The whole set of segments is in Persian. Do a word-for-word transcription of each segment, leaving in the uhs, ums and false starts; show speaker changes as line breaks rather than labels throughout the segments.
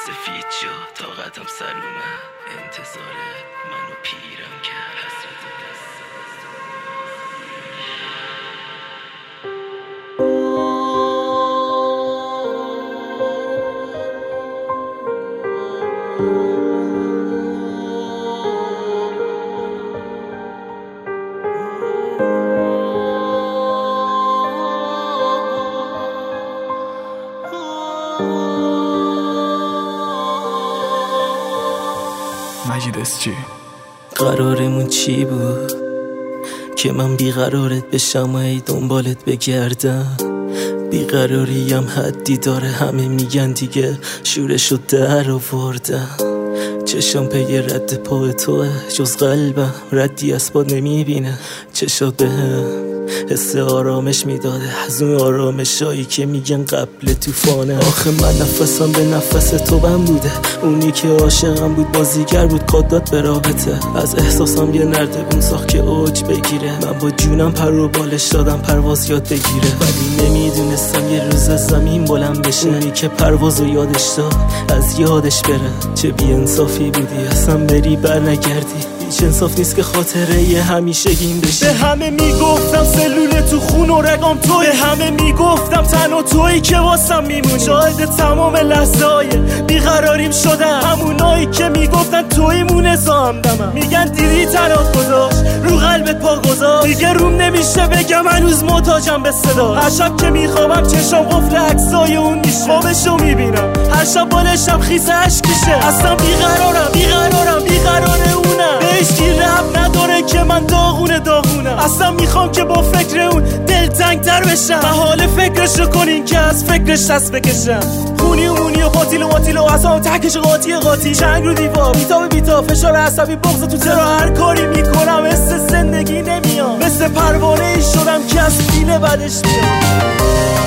سفید جا طاقتم سلومه انتظارت منو پیرم کرد حسرت دست
مجید اسچی
قرارمون چی بود که من بیقرارت بشم و ای دنبالت بگردم؟ بیقراریم حدی داره، همه میگن دیگه شورشو در آوردم. چشم پی رد پای توه، جز قلبم ردی از پا نمیبینه. چشا بهم حس آرامش میداده، از اون آرامشایی که میگن قبل توفانه. آخه من نفسم به نفس تو بم بوده، اونی که عاشقم بود بازیگر بود قدات به رابطه. از احساسم یه نردبون ساخت که اوج بگیره، من با جونم پر رو بالش دادم پرواز یاد بگیره. ولی نمیدونستم یه روز زمین بلند بشه، اونی که پروازو یادش داد از یادش بره. چه بی انصافی بودی اصلا بری بر نگردی، هیچ انصاف نیست که خاطره یه همیشگیم بشی. به همه میگفتم سلول تو خون و رگام توی، همه میگفتم تنها تویی که واسم میمونی. شاهد تمام لحظه‌های بیقراریم شدن، همونایی که میگفتن تویی مونه همدمم. میگن دیدی تنات گذاشت رو قلبت پا گذاشت، دیگه روم نمیشه بگم هنوز محتاجم به صدا. هر شب که میخوابم چشم قفل عکسای اون میشه، خوابشو میبینم هر شب بالشم خیس اشکشه. اصلا بیقرارم بیقرارم بیقرار اونم، بهش گیر رب نداره که من داغونه داغونم. اصلا میخوام که با فکر اون دل تنگ تر بشم، و حال فکرشو کنین که از فکرش دست بکشم. خونی و مونی و قاتیل و ماتیل و اصلا تکش قاطی قاطی، چنگ رو دیوار بیتاب بیتاب، فشار عصبی بغض تو ترا. هر کاری میکنم مثل زندگی نمیام، مثل پروانه ای شدم که از پیله بعدش میام.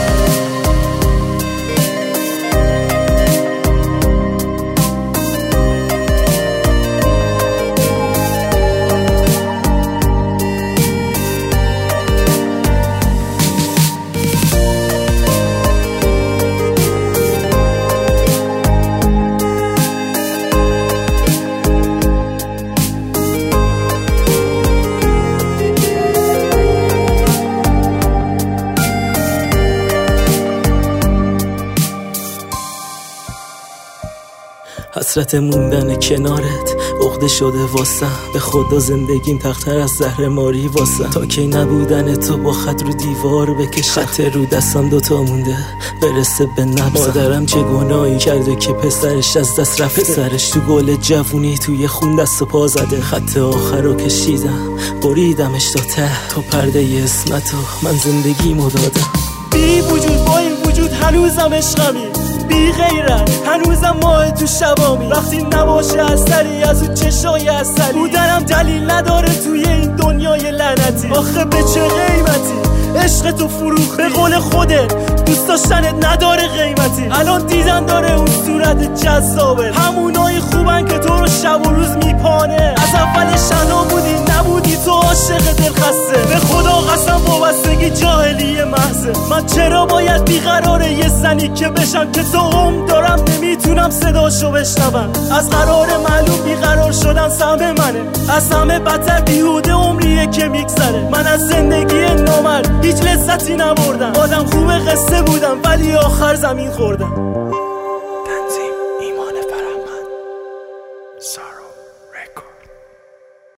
حسرت موندن کنارت عقده شده واسم، به خدا زندگیم تختر از زهر ماری واسم. تا کی نبودن تو با خط رو دیوار بکشم، خط رو دستم دوتا مونده برسه به نبضم. مادرم چه گناهی کرده که پسرش از دست رفته، پسرش تو گل جوونی توی خون دست و پا زده. خط آخر رو کشیدم بریدمش تا ته، تا پرده اسمتو من زندگیمو دادم. بی وجود با این وجود هنوزم عشقمی، بی غیرت هنوزم ماه تو شبامی. وقتی نباشه اثری از اون چشای اثری، بودنم دلیل نداره توی این دنیای لعنتی. آخه به چه قیمتی عشق تو فروخت؟ به قول خودت دوست داشتنت نداره قیمتی. الان دیدن داره اون صورت جذابه، همونای خوبن که تو رو شب و روز میپانه. از اولش شنا بودی نبودی تو عاشق دلخسته، به خدا قسم وابستگی جاهلی محضه. من چرا باید بیقراره یه زنی که بشم که تو عمر دارم نمیتونم صداشو بشنوم؟ از قرار معلوم بیقرار شدن سهم منه، از همه بدتر بیهوده عمریه که میگذره. من از زندگی نامرد هیچ لذتی نبردم، آدم خوب قصه بودم ولی آخر زمین خوردم.
تنظیم ایمان فرهمند. سارو